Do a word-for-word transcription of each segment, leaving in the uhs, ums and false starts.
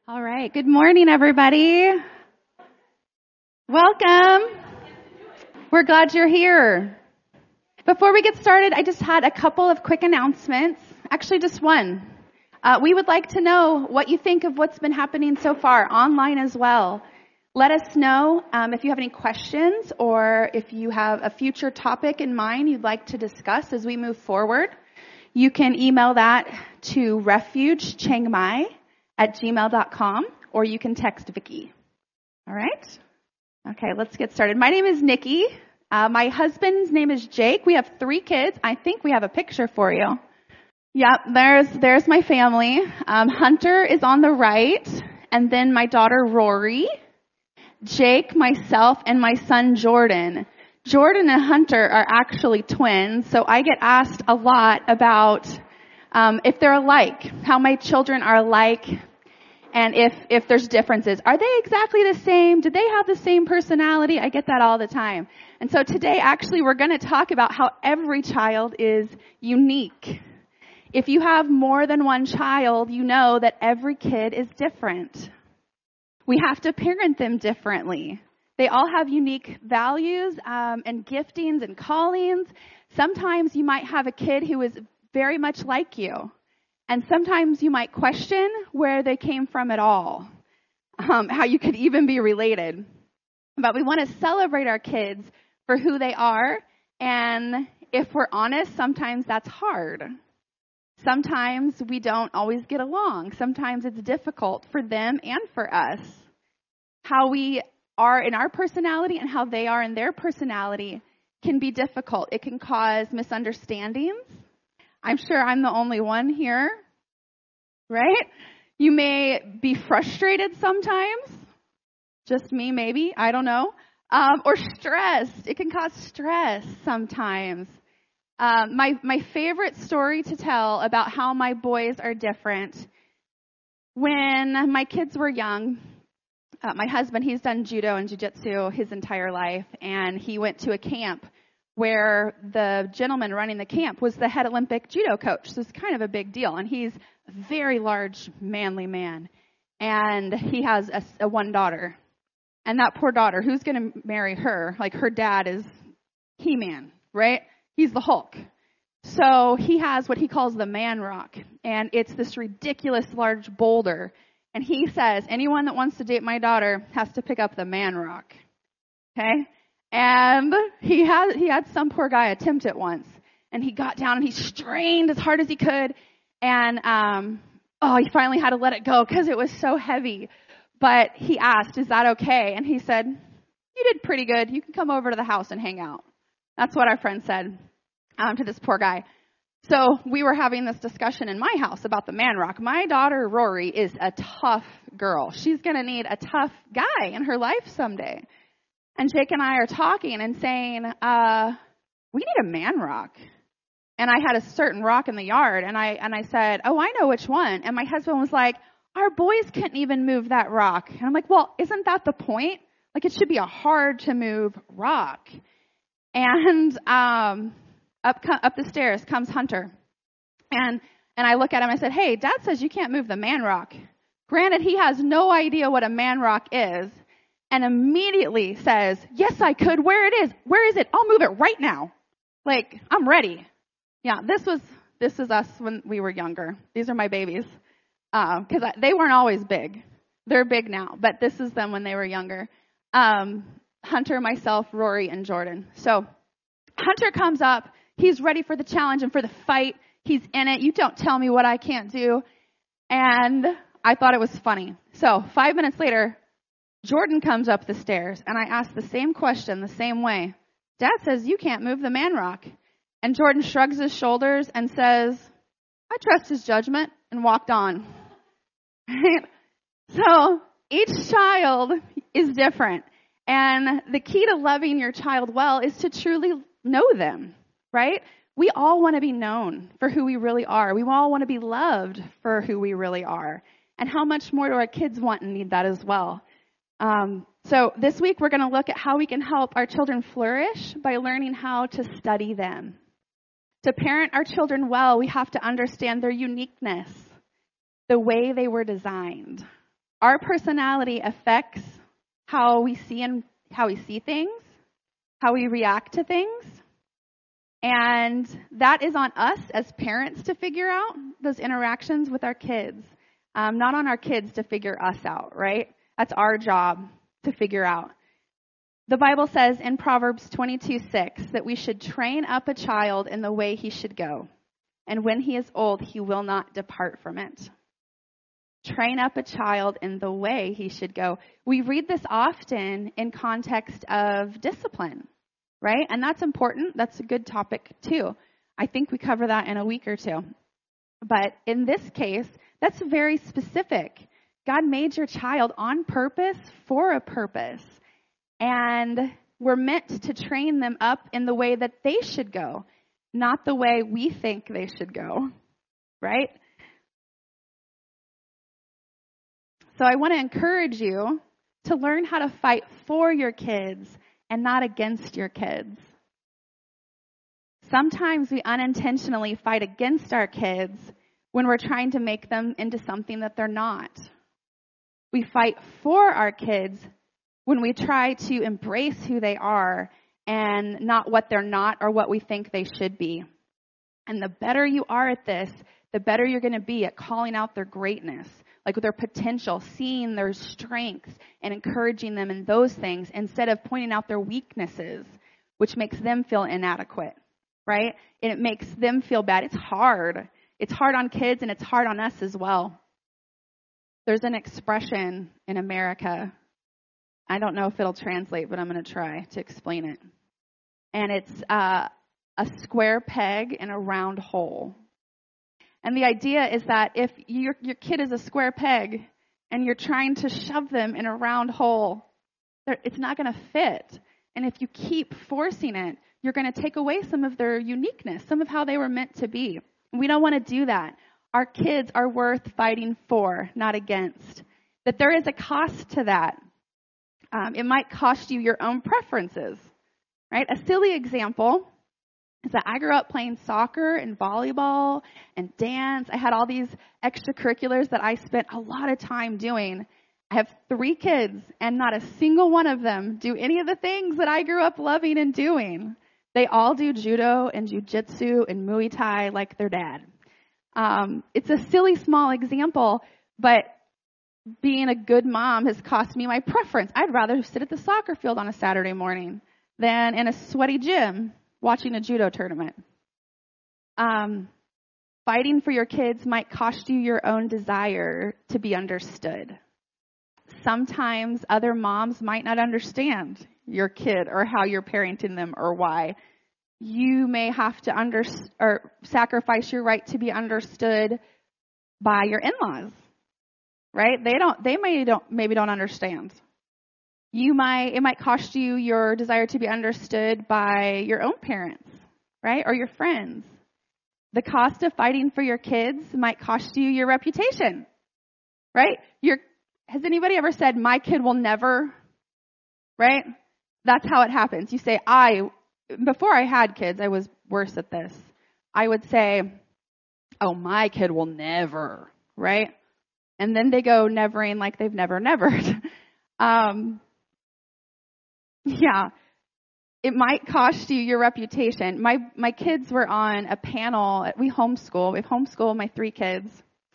All right. Good morning, everybody. Welcome. We're glad you're here. Before we get started, I just had a couple of quick announcements. Actually, just one. Uh, we would like to know what you think of what's been happening so far, online as well. Let us know um, if you have any questions or if you have a future topic in mind you'd like to discuss as we move forward. You can email that to refugechiangmai at gmail dot com, or you can text Vicki. All right? Okay, let's get started. My name is Nikki. Uh, my husband's name is Jake. We have three kids. I think we have a picture for you. Yep, there's there's my family. Um, Hunter is on the right, and then my daughter Rory, Jake, myself, and my son Jordan. Jordan and Hunter are actually twins, so I get asked a lot about um, if they're alike, how my children are alike, and if, if there's differences. Are they exactly the same? Do they have the same personality? I get that all the time. And so today, actually, we're going to talk about how every child is unique. If you have more than one child, you know that every kid is different. We have to parent them differently. They all have unique values um, and giftings and callings. Sometimes you might have a kid who is very much like you. And sometimes you might question where they came from at all, um, how you could even be related. But we want to celebrate our kids for who they are. And if we're honest, sometimes that's hard. Sometimes we don't always get along. Sometimes it's difficult for them and for us. How we are in our personality and how they are in their personality can be difficult. It can cause misunderstandings. I'm sure I'm the only one here, right? You may be frustrated sometimes. Just me, maybe. I don't know. Um, or stressed. It can cause stress sometimes. Um, my, my favorite story to tell about how my boys are different, when my kids were young, uh, my husband, he's done judo and jiu-jitsu his entire life, and he went to a camp where the gentleman running the camp was the head Olympic judo coach. So it's kind of a big deal. And he's a very large, manly man. And he has a, a one daughter. And that poor daughter, who's going to marry her? Like, her dad is He-Man, right? He's the Hulk. So he has what he calls the man rock. And it's this ridiculous large boulder. And he says, anyone that wants to date my daughter has to pick up the man rock. Okay? And he had he had some poor guy attempt it once, and he got down and he strained as hard as he could, and um, oh, he finally had to let it go because it was so heavy. But he asked, "Is that okay?" And he said, "You did pretty good. You can come over to the house and hang out." That's what our friend said um, to this poor guy. So we were having this discussion in my house about the man rock. My daughter Rory is a tough girl. She's going to need a tough guy in her life someday. And Jake and I are talking and saying, uh, we need a man rock. And I had a certain rock in the yard, and I and I said, oh, I know which one. And my husband was like, our boys couldn't even move that rock. And I'm like, well, isn't that the point? Like, it should be a hard-to-move rock. And um, up up the stairs comes Hunter. And and I look at him and I said, hey, Dad says you can't move the man rock. Granted, he has no idea what a man rock is. And immediately says, yes, I could. Where it is? Where is it? I'll move it right now. Like, I'm ready. Yeah, this was this is us when we were younger. These are my babies. Because uh, they weren't always big. They're big now, but this is them when they were younger. Um, Hunter, myself, Rory, and Jordan. So Hunter comes up. He's ready for the challenge and for the fight. He's in it. You don't tell me what I can't do. And I thought it was funny. So five minutes later, Jordan comes up the stairs, and I ask the same question the same way. Dad says, you can't move the man rock. And Jordan shrugs his shoulders and says, I trust his judgment, and walked on. So each child is different. And the key to loving your child well is to truly know them, right? We all want to be known for who we really are. We all want to be loved for who we really are. And how much more do our kids want and need that as well? Um, so this week we're going to look at how we can help our children flourish by learning how to study them. To parent our children well, we have to understand their uniqueness, the way they were designed. Our personality affects how we see and how we see things, how we react to things. And that is on us as parents to figure out those interactions with our kids, um, not on our kids to figure us out, right? That's our job to figure out. The Bible says in Proverbs twenty-two six that we should train up a child in the way he should go, and when he is old, he will not depart from it. Train up a child in the way he should go. We read this often in context of discipline, right? And that's important. That's a good topic too. I think we cover that in a week or two. But in this case, that's very specific. God made your child on purpose for a purpose. And we're meant to train them up in the way that they should go, not the way we think they should go, right? So I want to encourage you to learn how to fight for your kids and not against your kids. Sometimes we unintentionally fight against our kids when we're trying to make them into something that they're not. We fight for our kids when we try to embrace who they are and not what they're not or what we think they should be. And the better you are at this, the better you're going to be at calling out their greatness, like their potential, seeing their strengths and encouraging them in those things instead of pointing out their weaknesses, which makes them feel inadequate, right? And it makes them feel bad. It's hard. It's hard on kids and it's hard on us as well. There's an expression in America. I don't know if it'll translate, but I'm going to try to explain it. And it's uh, a square peg in a round hole. And the idea is that if your your kid is a square peg and you're trying to shove them in a round hole, it's not going to fit. And if you keep forcing it, you're going to take away some of their uniqueness, some of how they were meant to be. And we don't want to do that. Our kids are worth fighting for, not against. That there is a cost to that. Um, it might cost you your own preferences, right? A silly example is that I grew up playing soccer and volleyball and dance. I had all these extracurriculars that I spent a lot of time doing. I have three kids, and not a single one of them do any of the things that I grew up loving and doing. They all do judo and jujitsu and Muay Thai like their dad. Um, it's a silly small example, but being a good mom has cost me my preference. I'd rather sit at the soccer field on a Saturday morning than in a sweaty gym watching a judo tournament. Um, fighting for your kids might cost you your own desire to be understood. Sometimes other moms might not understand your kid or how you're parenting them or why. You may have to under, or sacrifice your right to be understood by your in-laws, right? They don't. They may don't maybe don't understand. You might, it might cost you your desire to be understood by your own parents, right? Or your friends. The cost of fighting for your kids might cost you your reputation, right? Your, has anybody ever said, my kid will never, right? That's how it happens. You say, I, before I had kids, I was worse at this. I would say, oh, my kid will never, right? And then they go nevering like they've never nevered. um, Yeah, it might cost you your reputation. My my kids were on a panel. We homeschool. We homeschool my three kids.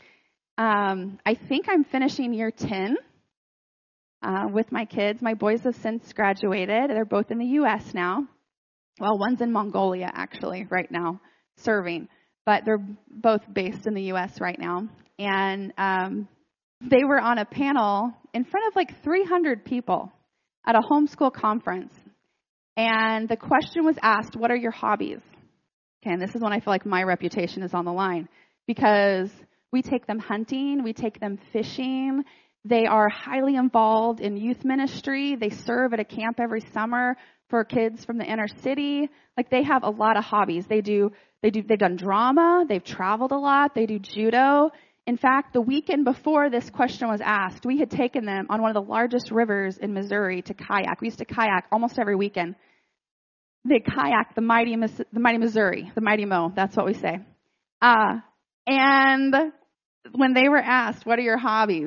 Um, I think I'm finishing year ten uh, with my kids. My boys have since graduated. They're both in the U S now. Well, one's in Mongolia, actually, right now, serving. But they're both based in the U S right now. And um, they were on a panel in front of like three hundred people at a homeschool conference. And the question was asked, what are your hobbies? Okay, and this is when I feel like my reputation is on the line. Because we take them hunting, we take them fishing. They are highly involved in youth ministry. They serve at a camp every summer for kids from the inner city. Like, they have a lot of hobbies. They do, they do, they've done drama. They've traveled a lot. They do judo. In fact, the weekend before this question was asked, we had taken them on one of the largest rivers in Missouri to kayak. We used to kayak almost every weekend. They kayak the mighty, the mighty Missouri, the mighty Mo. That's what we say. Uh, and when they were asked, what are your hobbies?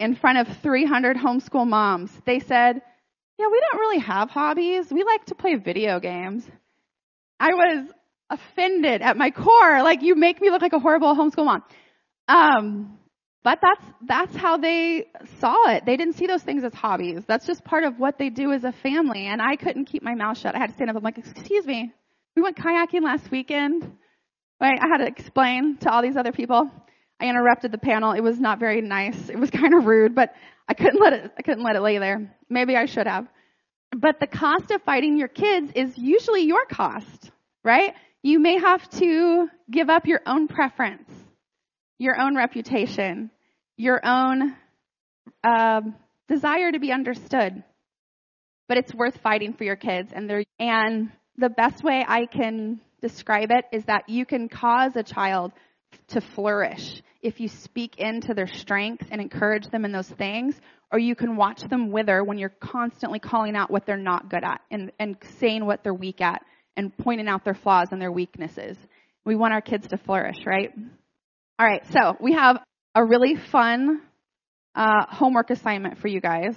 in front of three hundred homeschool moms. They said, yeah, we don't really have hobbies. We like to play video games. I was offended at my core. Like, you make me look like a horrible homeschool mom. Um, but that's that's how they saw it. They didn't see those things as hobbies. That's just part of what they do as a family. And I couldn't keep my mouth shut. I had to stand up. I'm like, excuse me, we went kayaking last weekend. Right? I had to explain to all these other people. I interrupted the panel. It was not very nice. It was kind of rude, but I couldn't let it. I couldn't let it lay there. Maybe I should have. But the cost of fighting your kids is usually your cost, right? You may have to give up your own preference, your own reputation, your own uh, desire to be understood. But it's worth fighting for your kids, and they're and the best way I can describe it is that you can cause a child to flourish if you speak into their strengths and encourage them in those things, or you can watch them wither when you're constantly calling out what they're not good at and, and saying what they're weak at and pointing out their flaws and their weaknesses. We want our kids to flourish, right? All right, so we have a really fun uh, homework assignment for you guys.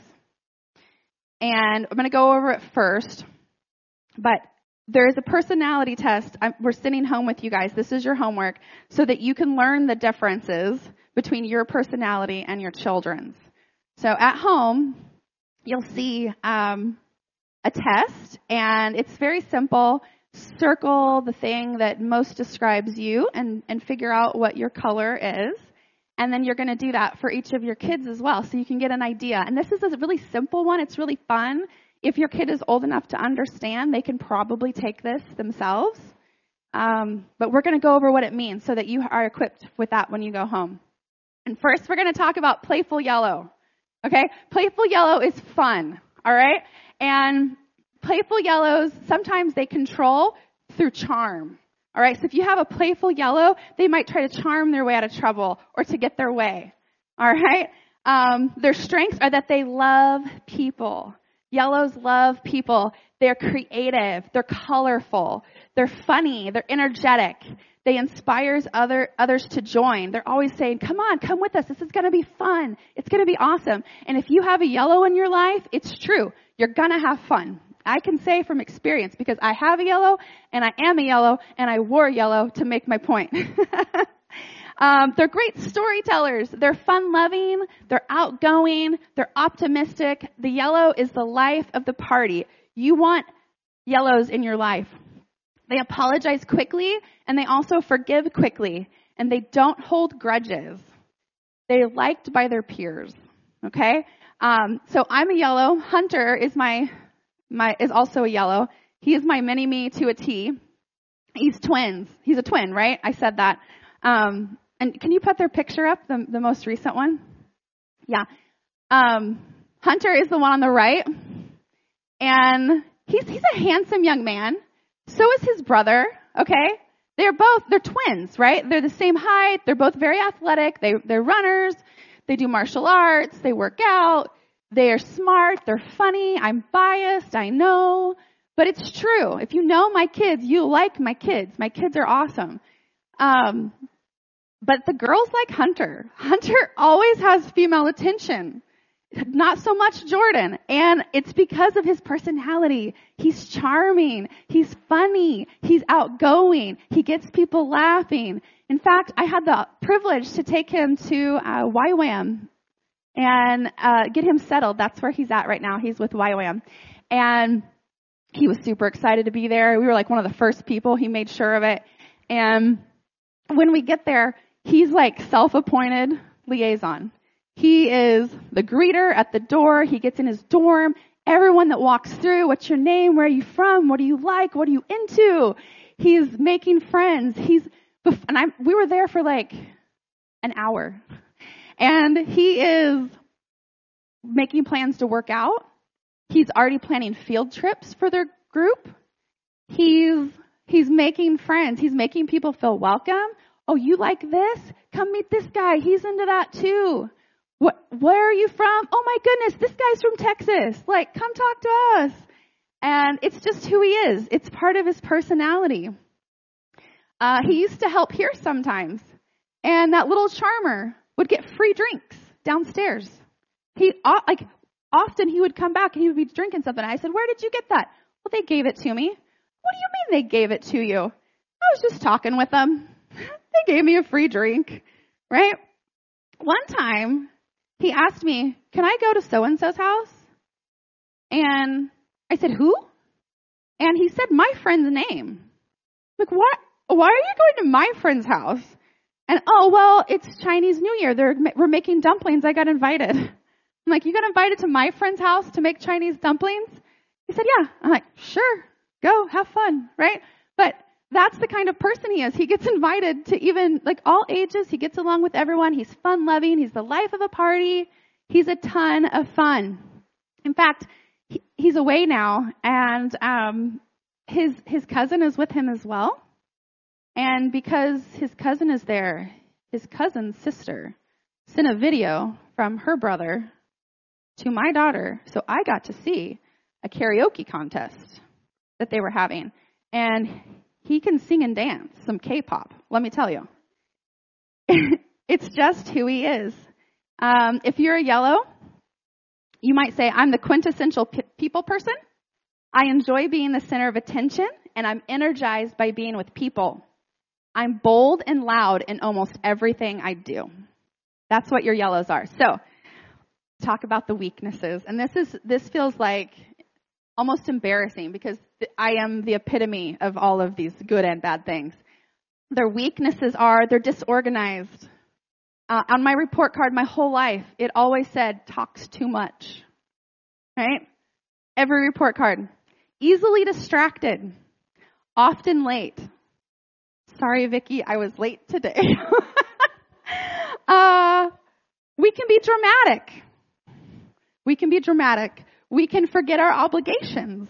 And I'm going to go over it first, but there's a personality test. I'm, we're sitting home with you guys. This is your homework so that you can learn the differences between your personality and your children's. So at home, you'll see um, a test, and it's very simple. Circle the thing that most describes you and, and figure out what your color is. And then you're going to do that for each of your kids as well, so you can get an idea. And this is a really simple one. It's really fun. If your kid is old enough to understand, they can probably take this themselves. Um, but we're going to go over what it means so that you are equipped with that when you go home. And first, we're going to talk about playful yellow. Okay? Playful yellow is fun. All right? And playful yellows, sometimes they control through charm. All right? So if you have a playful yellow, they might try to charm their way out of trouble or to get their way. All right? Um, their strengths are that they love people. Yellows love people. They're creative. They're colorful. They're funny. They're energetic. They inspire other, others to join. They're always saying, come on, come with us. This is going to be fun. It's going to be awesome. And if you have a yellow in your life, it's true. You're going to have fun. I can say from experience because I have a yellow and I am a yellow and I wore yellow to make my point. Um, they're great storytellers. They're fun-loving. They're outgoing. They're optimistic. The yellow is the life of the party. You want yellows in your life. They apologize quickly, and they also forgive quickly, and they don't hold grudges. They're liked by their peers. Okay? Um, so I'm a yellow. Hunter is my my is also a yellow. He is my mini-me to a T. He's twins. He's a twin, right? I said that. Um, And can you put their picture up, the, the most recent one? Yeah. Um, Hunter is the one on the right. And he's he's a handsome young man. So is his brother, okay? They're both, they're twins, right? They're the same height. They're both very athletic. They, they're runners. They do martial arts. They work out. They are smart. They're funny. I'm biased. I know. But it's true. If you know my kids, you like my kids. My kids are awesome. Um... But the girls like Hunter. Hunter always has female attention. Not so much Jordan. And it's because of his personality. He's charming. He's funny. He's outgoing. He gets people laughing. In fact, I had the privilege to take him to uh, Y WAM and uh, get him settled. That's where he's at right now. He's with Y WAM. And he was super excited to be there. We were like one of the first people. He made sure of it. And when we get there, he's like self-appointed liaison. He is the greeter at the door. He gets in his dorm. Everyone that walks through, what's your name? Where are you from? What do you like? What are you into? He's making friends. He's, and I, we were there for like an hour. And he is making plans to work out. He's already planning field trips for their group. He's, he's making friends. He's making people feel welcome. Oh, you like this? Come meet this guy. He's into that too. What, where are you from? Oh my goodness, this guy's from Texas. Like, come talk to us. And it's just who he is. It's part of his personality. Uh, he used to help here sometimes. And that little charmer would get free drinks downstairs. He, like, often he would come back and he would be drinking something. I said, where did you get that? Well, they gave it to me. What do you mean they gave it to you? I was just talking with them. They gave me a free drink, right? One time, he asked me, can I go to so-and-so's house? And I said, who? And he said my friend's name. Like, what? Why are you going to my friend's house? And, oh, well, it's Chinese New Year. They're, we're making dumplings. I got invited. I'm like, you got invited to my friend's house to make Chinese dumplings? He said, yeah. I'm like, sure, go, have fun, right? But that's the kind of person he is. He gets invited to even, like, all ages. He gets along with everyone. He's fun-loving. He's the life of a party. He's a ton of fun. In fact, he, he's away now, and um, his his cousin is with him as well. And because his cousin is there, his cousin's sister sent a video from her brother to my daughter, so I got to see a karaoke contest that they were having. And he can sing and dance some K-pop, let me tell you. It's just who he is. Um, if you're a yellow, you might say, I'm the quintessential p- people person. I enjoy being the center of attention, and I'm energized by being with people. I'm bold and loud in almost everything I do. That's what your yellows are. So, talk about the weaknesses. And this is this feels like almost embarrassing because I am the epitome of all of these good and bad things. Their weaknesses are they're disorganized. Uh, on my report card my whole life, it always said, talks too much. Right? Every report card. Easily distracted. Often late. Sorry, Vicki, I was late today. uh, we can be dramatic. We can be dramatic. We can forget our obligations.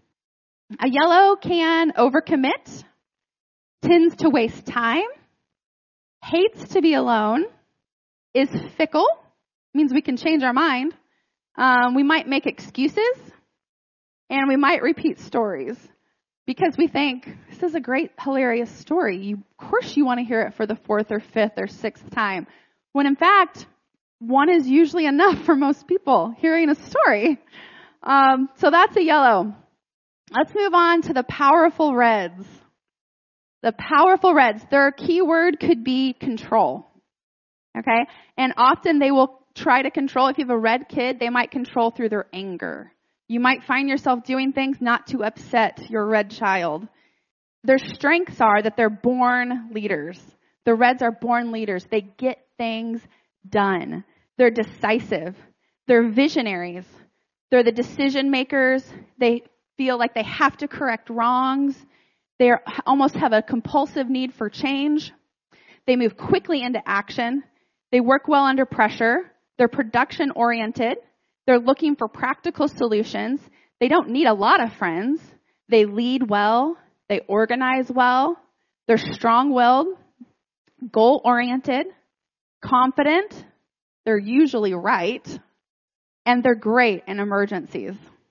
A yellow can overcommit, tends to waste time, hates to be alone, is fickle, means we can change our mind. Um, we might make excuses, and we might repeat stories. Because we think, this is a great, hilarious story. You, of course you want to hear it for the fourth or fifth or sixth time. When in fact, one is usually enough for most people hearing a story. Um, so that's a yellow. Let's move on to the powerful reds. The powerful reds. Their key word could be control. Okay? And often they will try to control. If you have a red kid, they might control through their anger. You might find yourself doing things not to upset your red child. Their strengths are that they're born leaders. The reds are born leaders. They get things done. They're decisive. They're visionaries. They're the decision makers. They feel like they have to correct wrongs. They are, almost have a compulsive need for change. They move quickly into action. They work well under pressure. They're production oriented. They're looking for practical solutions. They don't need a lot of friends. They lead well. They organize well. They're strong-willed, goal-oriented, confident. They're usually right. And they're great in emergencies.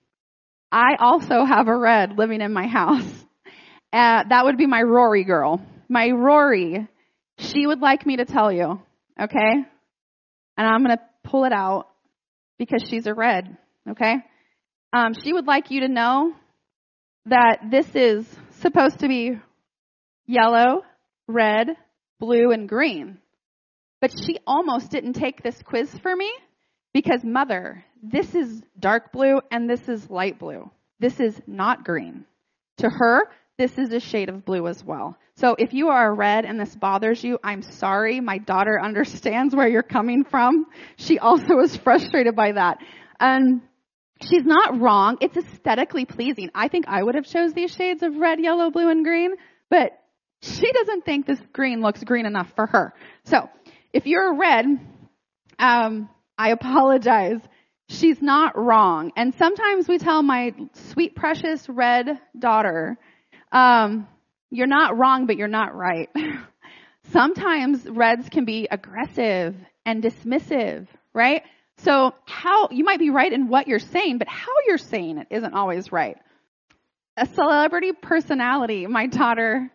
I also have a red living in my house. Uh, that would be my Rory girl. My Rory, she would like me to tell you, okay? And I'm going to pull it out. Because she's a red, okay? Um, she would like you to know that this is supposed to be yellow, red, blue, and green. But she almost didn't take this quiz for me because, Mother, this is dark blue and this is light blue. This is not green. To her, this is a shade of blue as well. So if you are a red and this bothers you, I'm sorry. My daughter understands where you're coming from. She also is frustrated by that. And she's not wrong. It's aesthetically pleasing. I think I would have chose these shades of red, yellow, blue, and green, but she doesn't think this green looks green enough for her. So if you're a red, um, I apologize. She's not wrong. And sometimes we tell my sweet, precious red daughter, um, you're not wrong, but you're not right. Sometimes reds can be aggressive and dismissive, right? So how you might be right in what you're saying, but how you're saying it isn't always right. A celebrity personality, my daughter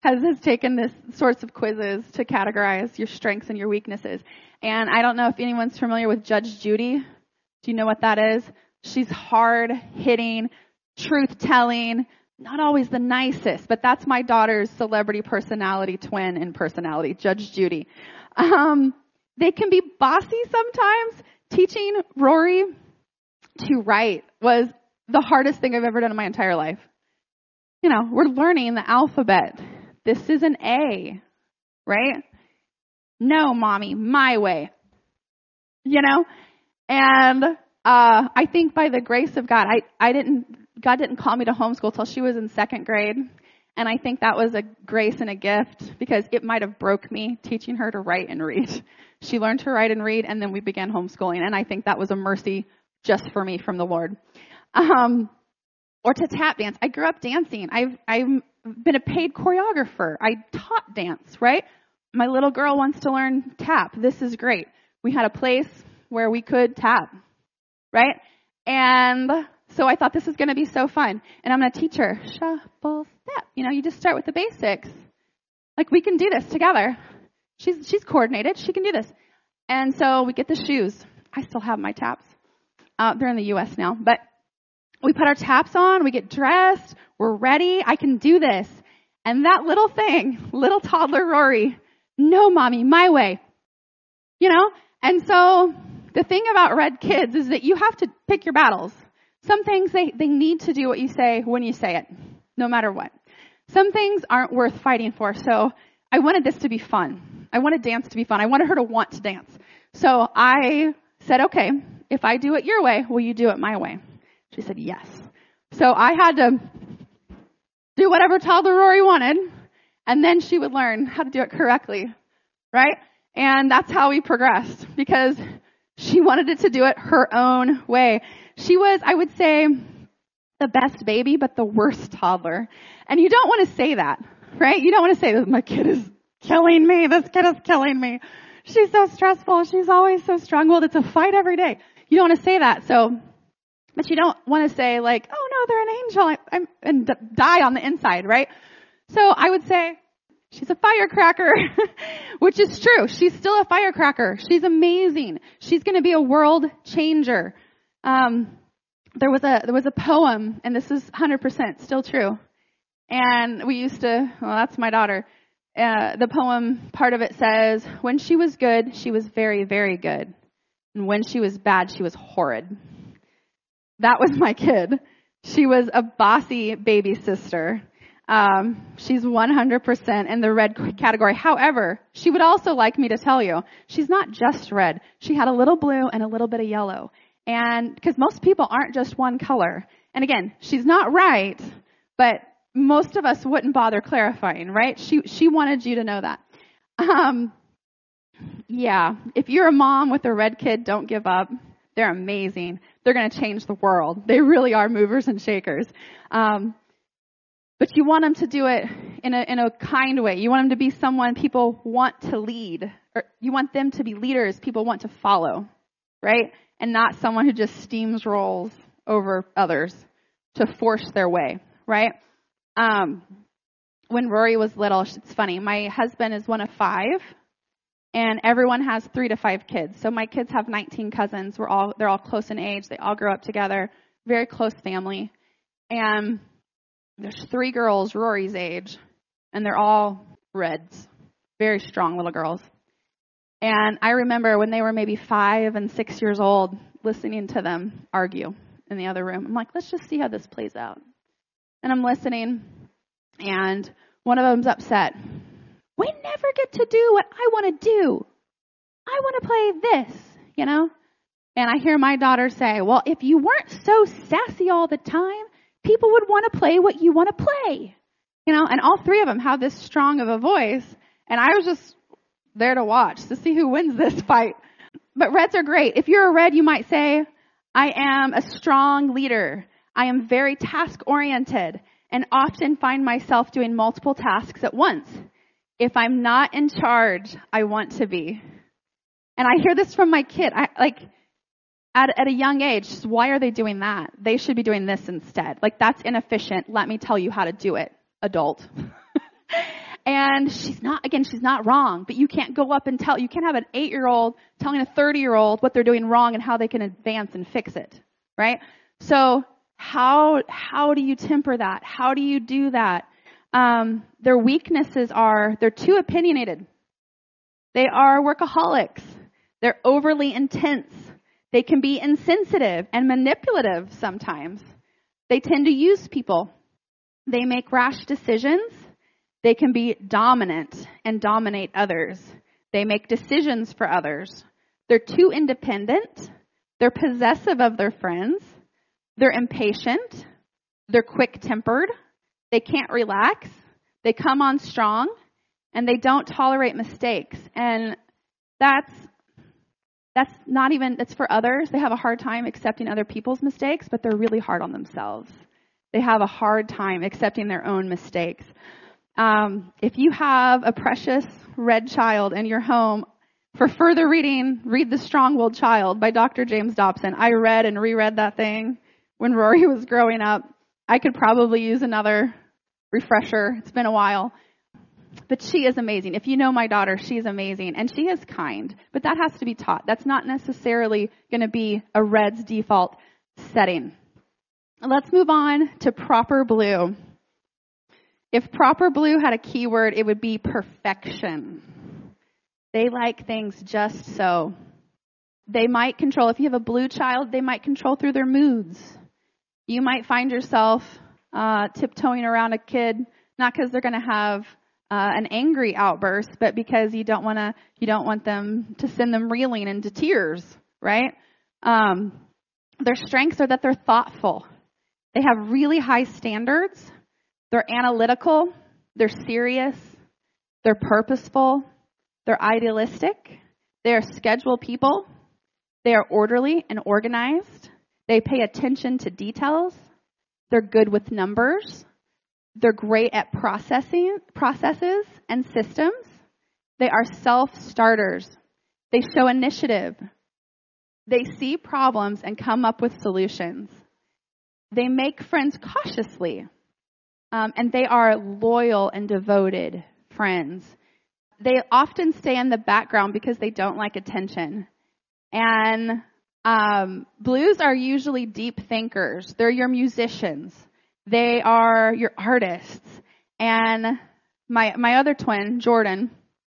has, has taken this sorts of quizzes to categorize your strengths and your weaknesses. And I don't know if anyone's familiar with Judge Judy. Do you know what that is? She's hard-hitting, truth-telling, not always the nicest, but that's my daughter's celebrity personality twin in personality, Judge Judy. Um, they can be bossy sometimes. Teaching Rory to write was the hardest thing I've ever done in my entire life. You know, we're learning the alphabet. This is an A, right? No, mommy, my way. You know? And uh, I think by the grace of God, I, I didn't, God didn't call me to homeschool till she was in second grade. And I think that was a grace and a gift because it might have broke me teaching her to write and read. She learned to write and read, and then we began homeschooling. And I think that was a mercy just for me from the Lord. Um, or to tap dance. I grew up dancing. I've, I've been a paid choreographer. I taught dance, right? My little girl wants to learn tap. This is great. We had a place where we could tap, right? And so I thought this is going to be so fun. And I'm going to teach her shuffle step. You know, you just start with the basics. Like, we can do this together. She's she's coordinated. She can do this. And so we get the shoes. I still have my taps. Uh, they're in the U S now. But we put our taps on. We get dressed. We're ready. I can do this. And that little thing, little toddler Rory, no, mommy, my way. You know? And so the thing about red kids is that you have to pick your battles. Some things, they, they need to do what you say when you say it, no matter what. Some things aren't worth fighting for. So I wanted this to be fun. I wanted dance to be fun. I wanted her to want to dance. So I said, okay, if I do it your way, will you do it my way? She said, yes. So I had to do whatever toddler Rory wanted, and then she would learn how to do it correctly, right? And that's how we progressed, because she wanted it to do it her own way. She was, I would say, the best baby, but the worst toddler. And you don't want to say that, right? You don't want to say that my kid is killing me. This kid is killing me. She's so stressful. She's always so strong-willed. It's a fight every day. You don't want to say that. So, but you don't want to say like, oh no, they're an angel, I, I'm, and d- die on the inside, right? So I would say, she's a firecracker, which is true. She's still a firecracker. She's amazing. She's going to be a world changer. Um, there was a there was a poem, and this is one hundred percent still true. And we used to, well, that's my daughter. Uh, the poem, part of it says, when she was good, she was very, very good. And when she was bad, she was horrid. That was my kid. She was a bossy baby sister. Um, she's one hundred percent in the red category. However, she would also like me to tell you, she's not just red. She had a little blue and a little bit of yellow. And because most people aren't just one color. And again, she's not right, but most of us wouldn't bother clarifying, right? She she wanted you to know that. Um, yeah, if you're a mom with a red kid, don't give up. They're amazing. They're going to change the world. They really are movers and shakers. Um, but you want them to do it in a in a kind way. You want them to be someone people want to lead, or you want them to be leaders people want to follow, right? And not someone who just steamrolls over others to force their way, right? Um, when Rory was little, it's funny. My husband is one of five, and everyone has three to five kids. So my kids have nineteen cousins. We're all they're all close in age. They all grew up together. Very close family. And there's three girls Rory's age, and they're all reds. Very strong little girls. And I remember when they were maybe five and six years old, listening to them argue in the other room. I'm like, let's just see how this plays out. And I'm listening, and one of them's upset. We never get to do what I want to do. I want to play this, you know? And I hear my daughter say, well, if you weren't so sassy all the time, people would want to play what you want to play. You know, and all three of them have this strong of a voice. And I was just there to watch, to see who wins this fight. But reds are great. If you're a red, you might say, I am a strong leader. I am very task-oriented and often find myself doing multiple tasks at once. If I'm not in charge, I want to be. And I hear this from my kid. I like at, at a young age, why are they doing that? They should be doing this instead. Like, that's inefficient. Let me tell you how to do it, adult. And she's not, again, she's not wrong, but you can't go up and tell, you can't have an eight-year-old telling a thirty-year-old what they're doing wrong and how they can advance and fix it, right? So how, how do you temper that? How do you do that? Um, their weaknesses are, they're too opinionated. They are workaholics. They're overly intense. They can be insensitive and manipulative sometimes. They tend to use people. They make rash decisions. They can be dominant and dominate others. They make decisions for others. They're too independent. They're possessive of their friends. They're impatient. They're quick-tempered. They can't relax. They come on strong. And they don't tolerate mistakes. And that's that's not even, it's for others. They have a hard time accepting other people's mistakes, but they're really hard on themselves. They have a hard time accepting their own mistakes. Um, if you have a precious red child in your home, for further reading, read The Strong-Willed Child by Doctor James Dobson. I read and reread that thing when Rory was growing up. I could probably use another refresher. It's been a while. But she is amazing. If you know my daughter, she's amazing. And she is kind. But that has to be taught. That's not necessarily going to be a Red's default setting. Let's move on to Proper Blue. If Proper Blue had a keyword, it would be perfection. They like things just so. They might control. If you have a blue child, they might control through their moods. You might find yourself uh, tiptoeing around a kid, not because they're going to have Uh, an angry outburst, but because you don't want to, you don't want them to send them reeling into tears, right? Um, their strengths are that they're thoughtful. They have really high standards. They're analytical. They're serious. They're purposeful. They're idealistic. They are schedule people. They are orderly and organized. They pay attention to details. They're good with numbers. They're great at processing processes and systems. They are self-starters. They show initiative. They see problems and come up with solutions. They make friends cautiously. Um, and they are loyal and devoted friends. They often stay in the background because they don't like attention. And um, blues are usually deep thinkers. They're your musicians. They are your artists. And my my other twin, Jordan,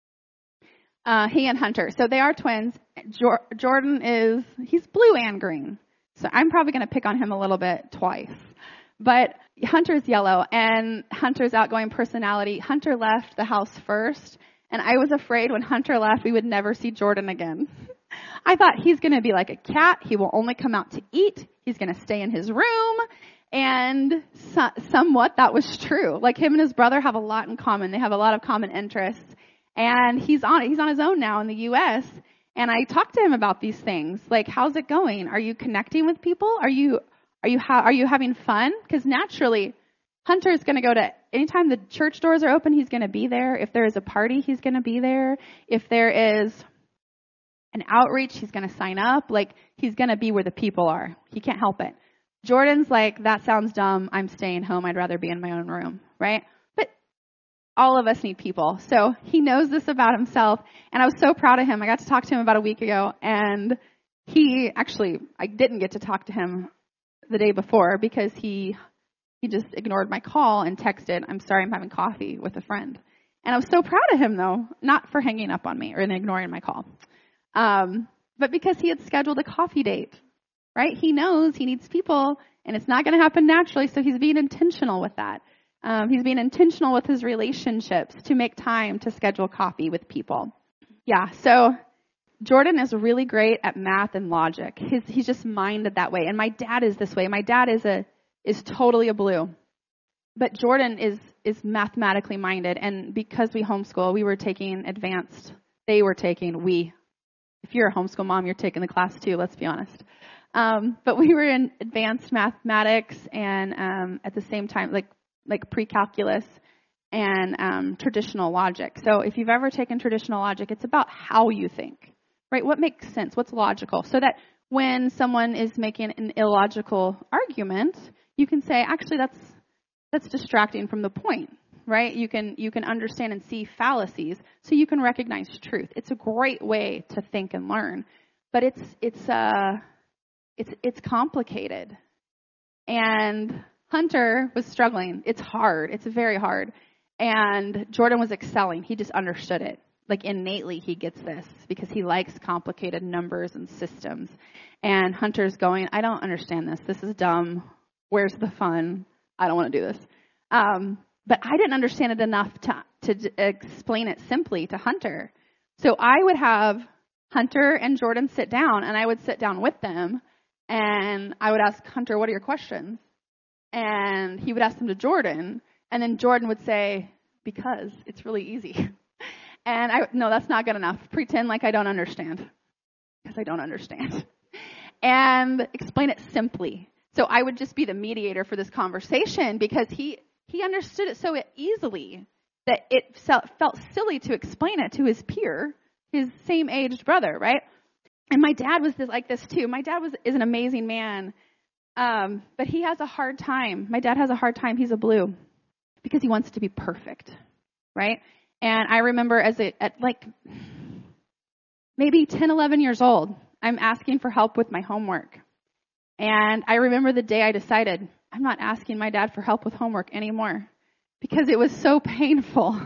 uh, he and Hunter, so they are twins. Jo- Jordan is, he's blue and green. So I'm probably going to pick on him a little bit twice. But Hunter's yellow, and Hunter's outgoing personality. Hunter left the house first, and I was afraid when Hunter left, we would never see Jordan again. I thought he's going to be like a cat. He will only come out to eat. He's going to stay in his room. And so, somewhat that was true. Like him and his brother have a lot in common. They have a lot of common interests. And he's on he's on his own now in the U S And I talked to him about these things. Like, how's it going? Are you connecting with people? Are you are you ha- are you having fun? Because naturally, Hunter is going to go to anytime the church doors are open, he's going to be there. If there is a party, he's going to be there. If there is an outreach, he's going to sign up. Like, he's going to be where the people are. He can't help it. Jordan's like, that sounds dumb. I'm staying home. I'd rather be in my own room, right? But all of us need people. So he knows this about himself. And I was so proud of him. I got to talk to him about a week ago. And he actually, I didn't get to talk to him the day before because he he just ignored my call and texted, I'm sorry, I'm having coffee with a friend. And I was so proud of him, though, not for hanging up on me or ignoring my call, um, but because he had scheduled a coffee date. Right? He knows he needs people, and it's not going to happen naturally, so he's being intentional with that. Um, he's being intentional with his relationships to make time to schedule coffee with people. Yeah, so Jordan is really great at math and logic. His, he's just minded that way, and my dad is this way. My dad is a is totally a blue, but Jordan is is mathematically minded, and because we homeschool, we were taking advanced. They were taking we. If you're a homeschool mom, you're taking the class too. Let's be honest. Um, but we were in advanced mathematics and um, at the same time, like like pre-calculus and um, traditional logic. So if you've ever taken traditional logic, it's about how you think, right? What makes sense? What's logical? So that when someone is making an illogical argument, you can say, actually, that's that's distracting from the point, right? You can you can understand and see fallacies, so you can recognize truth. It's a great way to think and learn, but it's it's uh it's it's complicated. And Hunter was struggling. It's hard. It's very hard. And Jordan was excelling. He just understood it. Like innately he gets this because he likes complicated numbers and systems. And Hunter's going, I don't understand this. This is dumb. Where's the fun? I don't want to do this. Um, but I didn't understand it enough to, to d- explain it simply to Hunter. So I would have Hunter and Jordan sit down, and I would sit down with them, and I would ask Hunter, what are your questions? And he would ask them to Jordan, and then Jordan would say, because it's really easy. And I, no, that's not good enough. Pretend like I don't understand, because I don't understand. And explain it simply. So I would just be the mediator for this conversation because he, he understood it so easily that it felt, felt silly to explain it to his peer, his same-aged brother, right? And my dad was this, like this too. My dad was is an amazing man, um, but he has a hard time. My dad has a hard time. He's a blue because he wants to be perfect, right? And I remember as a, at like maybe ten, eleven years old, I'm asking for help with my homework. And I remember the day I decided I'm not asking my dad for help with homework anymore because it was so painful.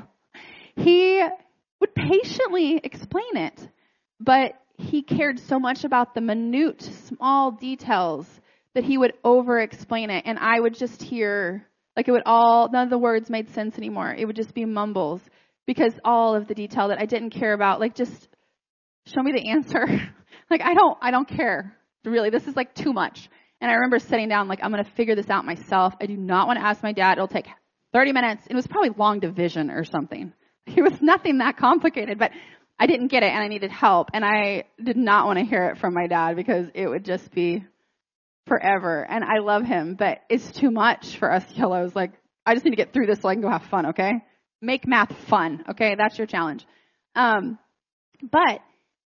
He would patiently explain it, but he cared so much about the minute, small details that he would over-explain it. And I would just hear, like it would all, none of the words made sense anymore. It would just be mumbles because all of the detail that I didn't care about, like just show me the answer. Like I don't, I don't care. Really, this is like too much. And I remember sitting down like, I'm going to figure this out myself. I do not want to ask my dad. It'll take thirty minutes. It was probably long division or something. It was nothing that complicated, but I didn't get it and I needed help. And I did not want to hear it from my dad because it would just be forever. And I love him, but it's too much for us yellows. Like, I just need to get through this so I can go have fun, okay? Make math fun, okay? That's your challenge. Um, but,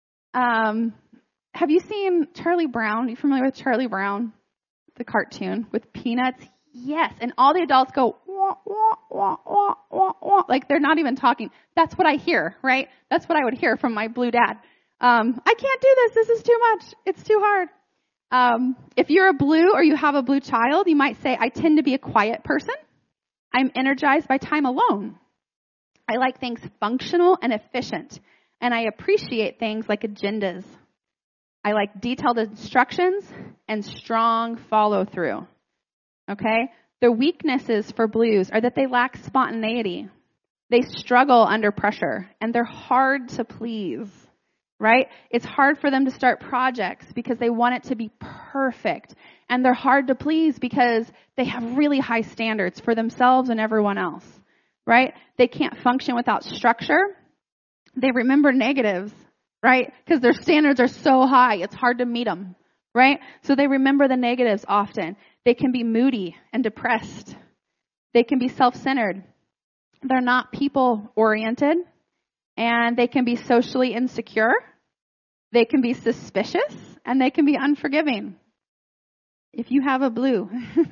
um, have you seen Charlie Brown? Are you familiar with Charlie Brown, the cartoon with peanuts? Yes. And all the adults go, wah, wah, wah, wah, wah, wah. Like they're not even talking. That's what I hear, right? That's what I would hear from my blue dad. Um, I can't do this. This is too much. It's too hard. Um, if you're a blue or you have a blue child, you might say, I tend to be a quiet person. I'm energized by time alone. I like things functional and efficient. And I appreciate things like agendas. I like detailed instructions and strong follow-through, okay? Their weaknesses for blues are that they lack spontaneity. They struggle under pressure, and they're hard to please, right? It's hard for them to start projects because they want it to be perfect, and they're hard to please because they have really high standards for themselves and everyone else, right? They can't function without structure. They remember negatives. Right? Because their standards are so high, it's hard to meet them, right? So they remember the negatives often. They can be moody and depressed. They can be self-centered. They're not people-oriented, and they can be socially insecure. They can be suspicious, and they can be unforgiving. If you have a blue.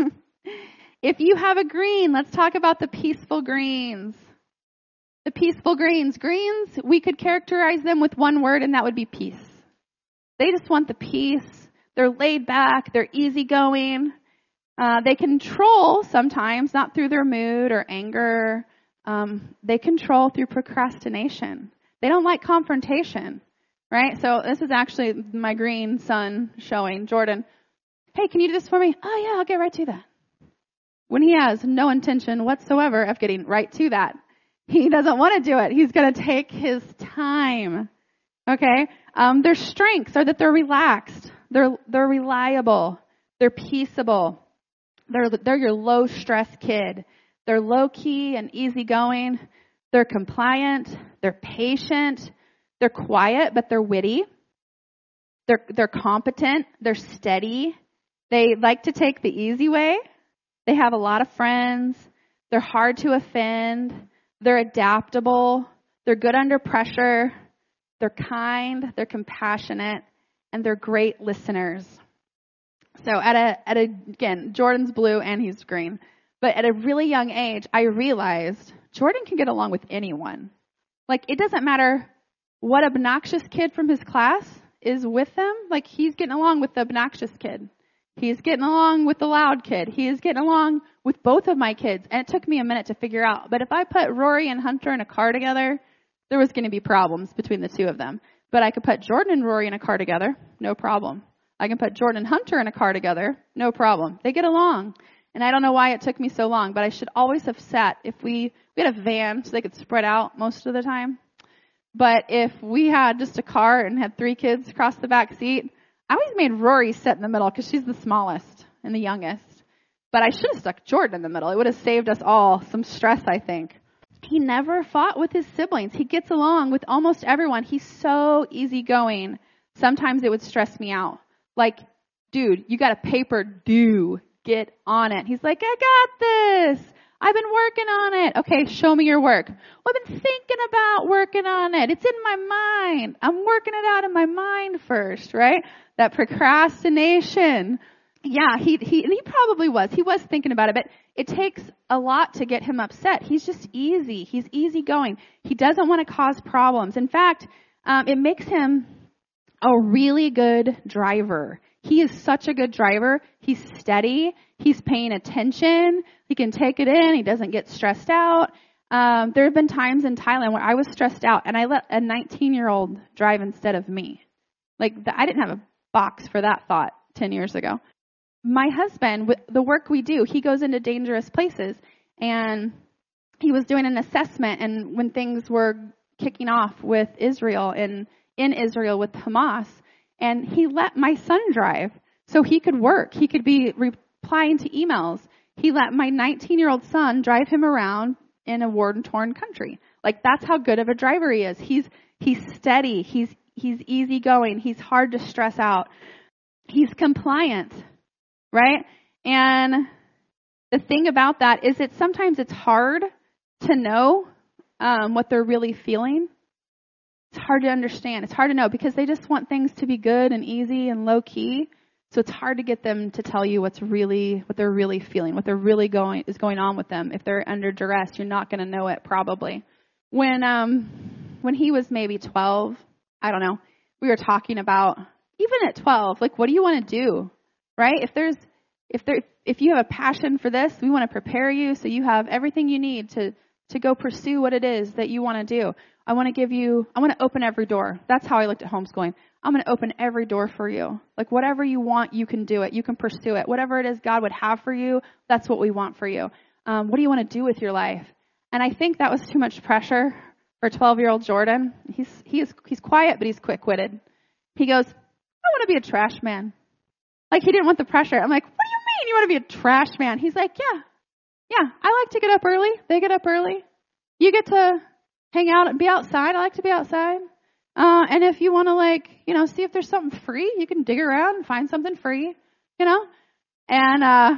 If you have a green, let's talk about the peaceful greens. The peaceful greens. Greens, we could characterize them with one word, and that would be peace. They just want the peace. They're laid back. They're easygoing. Uh, they control sometimes, not through their mood or anger. Um, they control through procrastination. They don't like confrontation, right? So this is actually my green son showing Jordan. Hey, can you do this for me? Oh, yeah, I'll get right to that. When he has no intention whatsoever of getting right to that. He doesn't want to do it. He's going to take his time. Okay? Um, their strengths are that they're relaxed. They're they're reliable. They're peaceable. They're they're your low stress kid. They're low key and easygoing. They're compliant. They're patient. They're quiet, but they're witty. They're they're competent. They're steady. They like to take the easy way. They have a lot of friends. They're hard to offend. They're adaptable, they're good under pressure, they're kind, they're compassionate, and they're great listeners. So at a, at a, again, Jordan's blue and he's green. But at a really young age, I realized Jordan can get along with anyone. Like, it doesn't matter what obnoxious kid from his class is with them. Like, he's getting along with the obnoxious kid. He's getting along with the loud kid. He is getting along with both of my kids. And it took me a minute to figure out. But if I put Rory and Hunter in a car together, there was going to be problems between the two of them. But I could put Jordan and Rory in a car together, no problem. I can put Jordan and Hunter in a car together, no problem. They get along. And I don't know why it took me so long, but I should always have sat, if we, we had a van so they could spread out most of the time. But if we had just a car and had three kids across the back seat, I always made Rory sit in the middle because she's the smallest and the youngest. But I should have stuck Jordan in the middle. It would have saved us all some stress, I think. He never fought with his siblings. He gets along with almost everyone. He's so easygoing. Sometimes it would stress me out. Like, dude, you got a paper due. Get on it. He's like, I got this. I've been working on it. Okay, show me your work. Well, I've been thinking about working on it. It's in my mind. I'm working it out in my mind first, right? That procrastination. Yeah, he he and he probably was. He was thinking about it, but it takes a lot to get him upset. He's just easy. He's easygoing. He doesn't want to cause problems. In fact, um, it makes him a really good driver. He is such a good driver. He's steady. He's paying attention. He can take it in. He doesn't get stressed out. Um, there have been times in Thailand where I was stressed out and I let a nineteen-year-old drive instead of me. Like, the, I didn't have a box for that thought ten years ago. My husband, with the work we do, he goes into dangerous places. And he was doing an assessment, and when things were kicking off with Israel and in Israel with Hamas, and he let my son drive so he could work. He could be replying to emails. He let my nineteen-year-old son drive him around in a war-torn country. Like, that's how good of a driver he is. He's he's steady. He's he's easygoing. He's hard to stress out. He's compliant, right? And the thing about that is that sometimes it's hard to know um, what they're really feeling. It's hard to understand. It's hard to know because they just want things to be good and easy and low key. So it's hard to get them to tell you what's really, what they're really feeling, what they're really going is going on with them. If they're under duress, you're not going to know it probably. When um when he was maybe twelve, I don't know, we were talking about even at twelve, like, what do you want to do, right? If there's if there if you have a passion for this, we want to prepare you so you have everything you need to to go pursue what it is that you want to do. I want to give you, I want to open every door. That's how I looked at homeschooling. I'm going to open every door for you. Like, whatever you want, you can do it. You can pursue it. Whatever it is God would have for you, that's what we want for you. Um, what do you want to do with your life? And I think that was too much pressure for twelve-year-old Jordan. He's he's he's quiet, but he's quick-witted. He goes, I want to be a trash man. Like, he didn't want the pressure. I'm like, what do you mean you want to be a trash man? He's like, yeah, yeah, I like to get up early. They get up early. You get to hang out and be outside. I like to be outside. Uh, and if you want to, like, you know, see if there's something free, you can dig around and find something free, you know. And uh,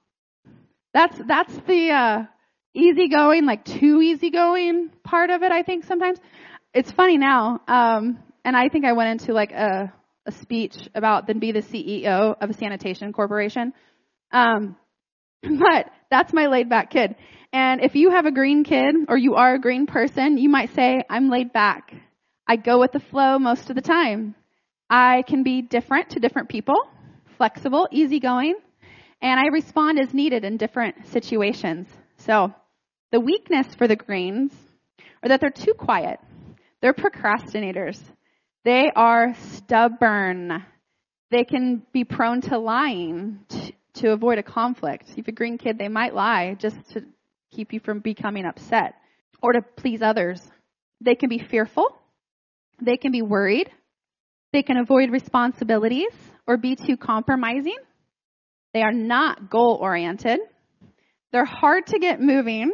that's that's the uh, easygoing, like too easygoing part of it, I think sometimes. It's funny now. Um, and I think I went into, like, a, a speech about then be the C E O of a sanitation corporation. Um, but that's my laid-back kid. And if you have a green kid or you are a green person, you might say, I'm laid back. I go with the flow most of the time. I can be different to different people, flexible, easygoing, and I respond as needed in different situations. So the weakness for the greens are that they're too quiet. They're procrastinators. They are stubborn. They can be prone to lying to, to avoid a conflict. If you have a green kid, they might lie just to keep you from becoming upset or to please others. They can be fearful. They can be worried. They can avoid responsibilities or be too compromising. They are not goal-oriented. They're hard to get moving,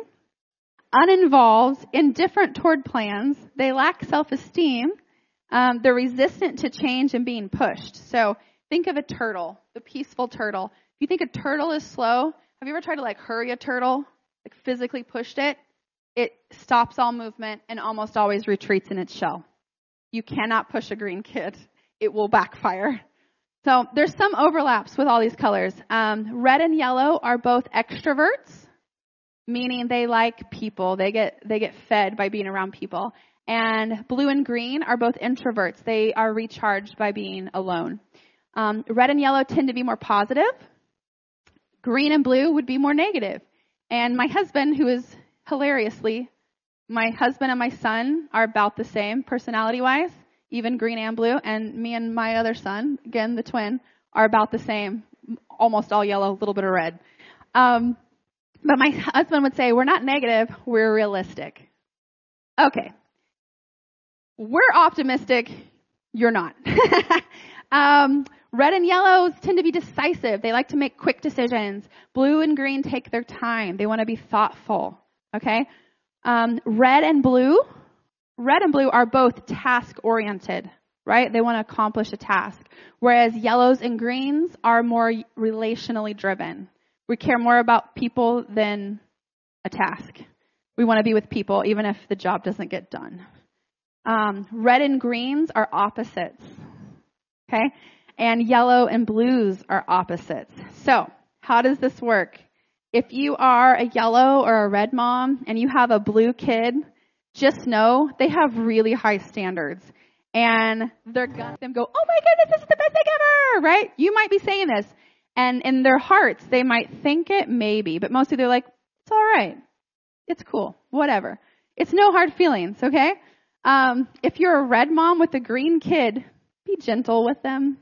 uninvolved, indifferent toward plans. They lack self-esteem. Um, they're resistant to change and being pushed. So think of a turtle, the peaceful turtle. If you think a turtle is slow, have you ever tried to, like, hurry a turtle, like physically pushed it? It stops all movement and almost always retreats in its shell. You cannot push a green kid. It will backfire. So there's some overlaps with all these colors. Um, red and yellow are both extroverts, meaning they like people. They get they get fed by being around people. And blue and green are both introverts. They are recharged by being alone. Um, red and yellow tend to be more positive. Green and blue would be more negative. And my husband, who is hilariously, my husband and my son are about the same personality-wise, even green and blue. And me and my other son, again, the twin, are about the same, almost all yellow, a little bit of red. Um, but my husband would say, we're not negative, we're realistic. Okay. We're optimistic, you're not. um, red and yellows tend to be decisive. They like to make quick decisions. Blue and green take their time. They want to be thoughtful. Okay? Um, red and blue, red and blue are both task-oriented, right? They want to accomplish a task. Whereas yellows and greens are more relationally driven. We care more about people than a task. We want to be with people even if the job doesn't get done. Um, red and greens are opposites, okay? And yellow and blues are opposites. So, how does this work? If you are a yellow or a red mom and you have a blue kid, just know they have really high standards. And they're gonna them go, oh my goodness, this is the best thing ever, right? You might be saying this. And in their hearts, they might think it, maybe. But mostly they're like, it's all right. It's cool. Whatever. It's no hard feelings, okay? Um, if you're a red mom with a green kid, be gentle with them.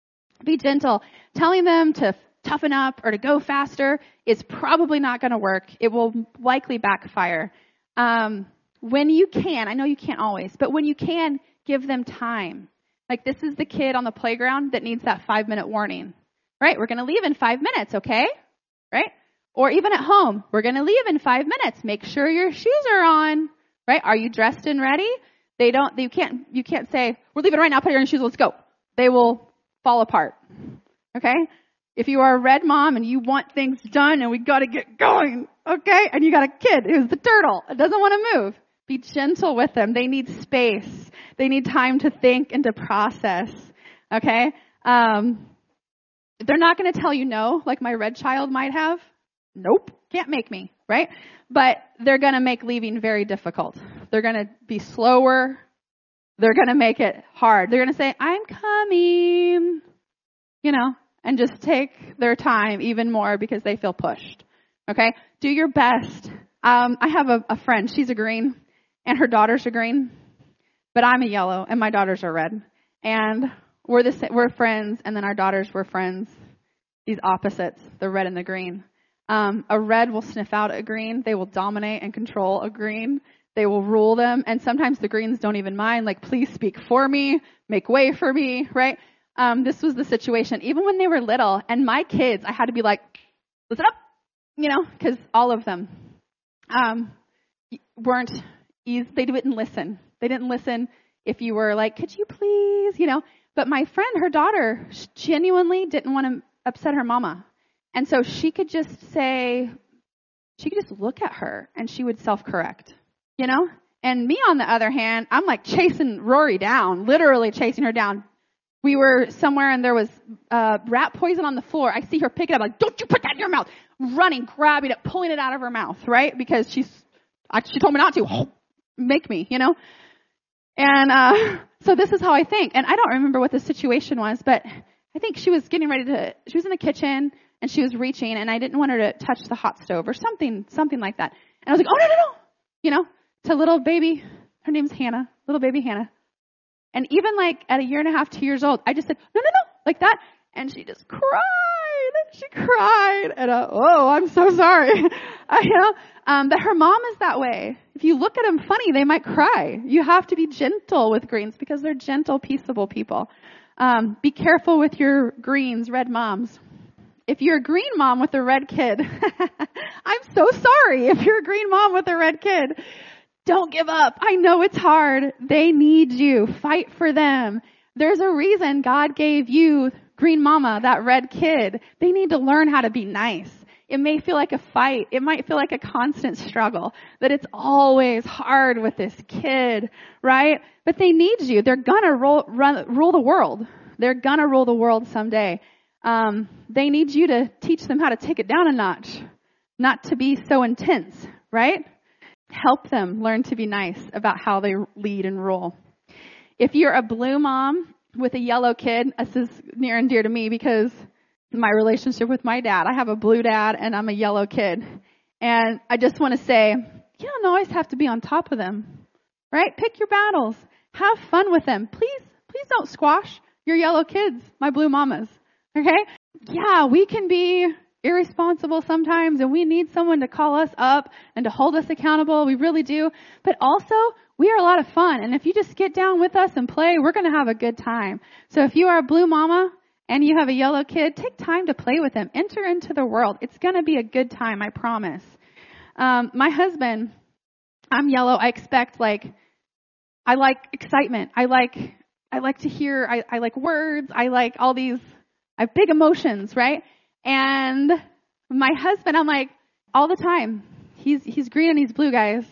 Be gentle. Telling them to toughen up or to go faster is probably not going to work. It will likely backfire. Um, when you can, I know you can't always, but when you can, give them time. Like this is the kid on the playground that needs that five-minute warning. Right? We're going to leave in five minutes, okay? Right? Or even at home, we're going to leave in five minutes. Make sure your shoes are on. Right? Are you dressed and ready? They don't, you can't, you can't say, we're leaving right now, put on your shoes, let's go. They will fall apart. Okay? If you are a red mom and you want things done and we got to get going, okay? And you got a kid who's the turtle, it doesn't want to move. Be gentle with them. They need space. They need time to think and to process. Okay? Um, they're not going to tell you no, like my red child might have. Nope. Can't make me, right? But they're going to make leaving very difficult. They're going to be slower. They're going to make it hard. They're going to say, I'm coming, you know, and just take their time even more because they feel pushed. Okay? Do your best. Um, I have a, a friend. She's a green, and her daughters are green, but I'm a yellow, and my daughters are red. And we're the we're friends, and then our daughters were friends. These opposites, the red and the green. Um, a red will sniff out a green. They will dominate and control a green. They will rule them. And sometimes the greens don't even mind. Like, please speak for me. Make way for me, right? Um, this was the situation. Even when they were little. And my kids, I had to be like, listen up, you know, because all of them um, weren't easy. They didn't listen. They didn't listen if you were like, could you please, you know. But my friend, her daughter, genuinely didn't want to upset her mama. And so she could just say, she could just look at her and she would self-correct, you know? And me, on the other hand, I'm like chasing Rory down, literally chasing her down. We were somewhere and there was uh, rat poison on the floor. I see her pick it up, like, don't you put that in your mouth. Running, grabbing it, pulling it out of her mouth, right? Because she's, she told me not to. Oh, make me, you know? And uh, so this is how I think. And I don't remember what the situation was, but I think she was getting ready to, she was in the kitchen and she was reaching and I didn't want her to touch the hot stove or something, something like that. And I was like, oh, no, no, no. You know, to little baby, her name's Hannah, little baby Hannah. And even like at a year and a half, two years old, I just said, no, no, no, like that. And she just cried. She cried. And uh, oh, I'm so sorry. uh, you know, um, but her mom is that way. If you look at them funny, they might cry. You have to be gentle with greens because they're gentle, peaceable people. Um, be careful with your greens, red moms. If you're a green mom with a red kid, I'm so sorry if you're a green mom with a red kid. Don't give up. I know it's hard. They need you. Fight for them. There's a reason God gave you, green mama, that red kid. They need to learn how to be nice. It may feel like a fight. It might feel like a constant struggle, that it's always hard with this kid, right? But they need you. They're gonna roll, run, rule the world. They're gonna rule the world someday. Um, they need you to teach them how to take it down a notch, not to be so intense, right? Help them learn to be nice about how they lead and rule. If you're a blue mom with a yellow kid, this is near and dear to me because my relationship with my dad, I have a blue dad and I'm a yellow kid. And I just want to say, you don't always have to be on top of them, right? Pick your battles. Have fun with them. Please, please don't squash your yellow kids, my blue mamas, okay? Yeah, we can be irresponsible sometimes and we need someone to call us up and to hold us accountable. We really do. But also, we are a lot of fun. And if you just get down with us and play, we're going to have a good time. So if you are a blue mama and you have a yellow kid, take time to play with them. Enter into the world. It's going to be a good time, I promise. Um, my husband, I'm yellow. I expect like, I like excitement. I like, I like to hear, I, I like words. I like all these, I have big emotions, right? And my husband, I'm like, all the time, he's, he's green and he's blue, guys.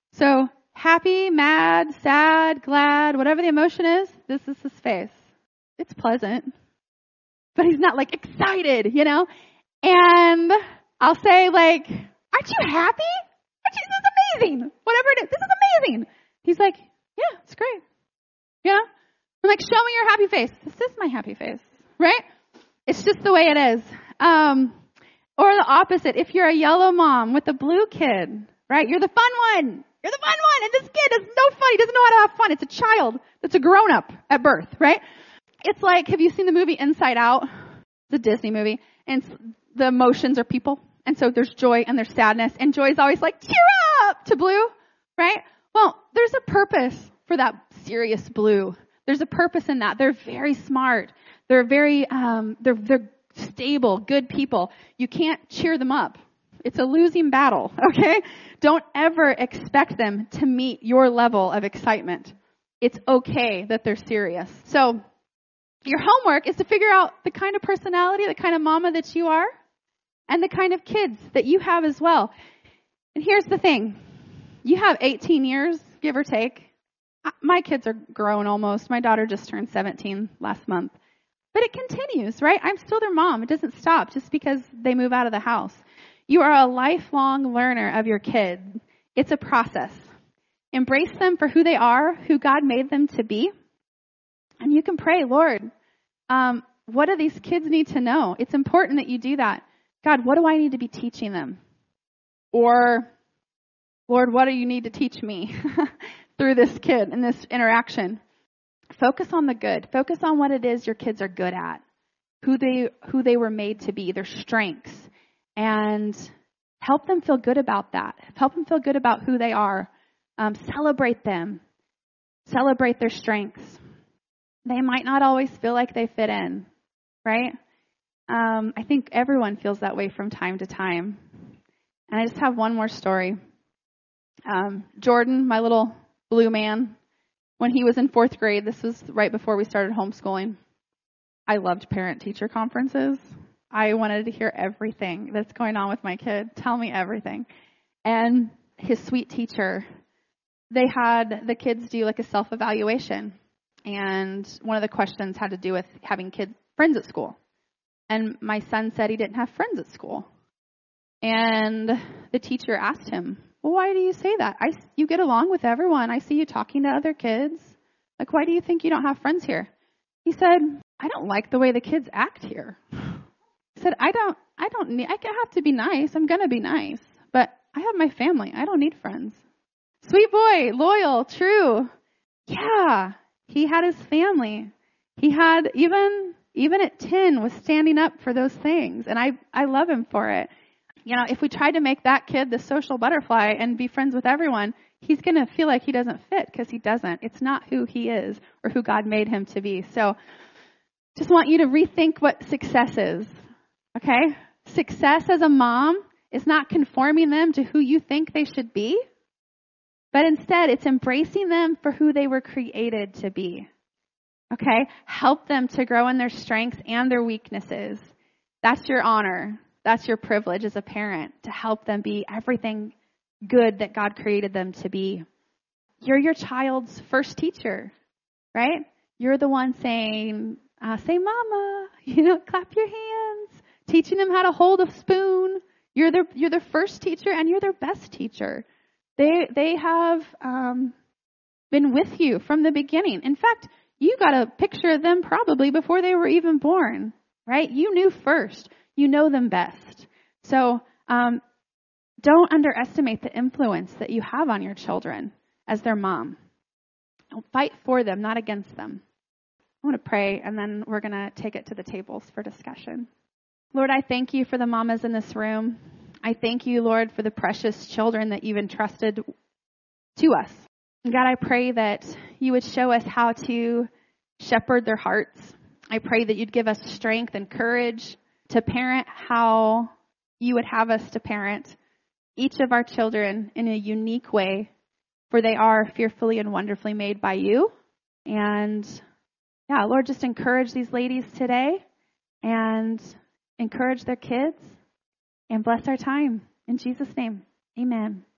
So happy, mad, sad, glad, whatever the emotion is, this is his face. It's pleasant, but he's not like excited, you know? And I'll say like, aren't you happy? Aren't you, this is amazing. Whatever it is, this is amazing. He's like, yeah, it's great. You know? I'm like, show me your happy face. This is my happy face, right? It's just the way it is. Um, or the opposite. If you're a yellow mom with a blue kid, right? You're the fun one. You're the fun one. And this kid is no fun. He doesn't know how to have fun. It's a child that's a grown-up at birth, right? It's like, have you seen the movie Inside Out? It's a Disney movie. And the emotions are people. And so there's joy and there's sadness. And joy is always like, cheer up to blue, right? Well, there's a purpose for that serious blue. There's a purpose in that. They're very smart. They're very, um, they're, they're stable, good people. You can't cheer them up. It's a losing battle, okay? Don't ever expect them to meet your level of excitement. It's okay that they're serious. So your homework is to figure out the kind of personality, the kind of mama that you are, and the kind of kids that you have as well. And here's the thing. You have eighteen years, give or take. My kids are grown almost. My daughter just turned seventeen last month. But it continues, right? I'm still their mom. It doesn't stop just because they move out of the house. You are a lifelong learner of your kid. It's a process. Embrace them for who they are, who God made them to be. And you can pray, Lord, um, what do these kids need to know? It's important that you do that. God, what do I need to be teaching them? Or, Lord, what do you need to teach me through this kid and this interaction? Focus on the good. Focus on what it is your kids are good at, who they who they were made to be, their strengths, and help them feel good about that. Help them feel good about who they are. Um, celebrate them. Celebrate their strengths. They might not always feel like they fit in, right? Um, I think everyone feels that way from time to time. And I just have one more story. Um, Jordan, my little blue man, when he was in fourth grade, this was right before we started homeschooling, I loved parent-teacher conferences. I wanted to hear everything that's going on with my kid. Tell me everything. And his sweet teacher, they had the kids do like a self-evaluation. And one of the questions had to do with having kids, friends at school. And my son said he didn't have friends at school. And the teacher asked him, well, why do you say that? I, you get along with everyone. I see you talking to other kids. Like, why do you think you don't have friends here? He said, I don't like the way the kids act here. He said, I don't, I don't need, I have to be nice. I'm going to be nice. But I have my family. I don't need friends. Sweet boy, loyal, true. Yeah, he had his family. He had, even, even at ten, was standing up for those things. And I, I love him for it. You know, if we tried to make that kid the social butterfly and be friends with everyone, he's going to feel like he doesn't fit because he doesn't. It's not who he is or who God made him to be. So just want you to rethink what success is, okay? Success as a mom is not conforming them to who you think they should be, but instead it's embracing them for who they were created to be, okay? Help them to grow in their strengths and their weaknesses. That's your honor. That's your privilege as a parent, to help them be everything good that God created them to be. You're your child's first teacher, right? You're the one saying, uh, say mama, you know, clap your hands, teaching them how to hold a spoon. You're their, you're their first teacher and you're their best teacher. They, they have um, been with you from the beginning. In fact, you got a picture of them probably before they were even born, right? You knew first. You know them best. So um, don't underestimate the influence that you have on your children as their mom. Don't fight for them, not against them. I want to pray, and then we're going to take it to the tables for discussion. Lord, I thank you for the mamas in this room. I thank you, Lord, for the precious children that you've entrusted to us. And God, I pray that you would show us how to shepherd their hearts. I pray that you'd give us strength and courage to parent how you would have us to parent each of our children in a unique way, for they are fearfully and wonderfully made by you. And yeah, Lord, just encourage these ladies today and encourage their kids and bless our time. In Jesus' name, amen.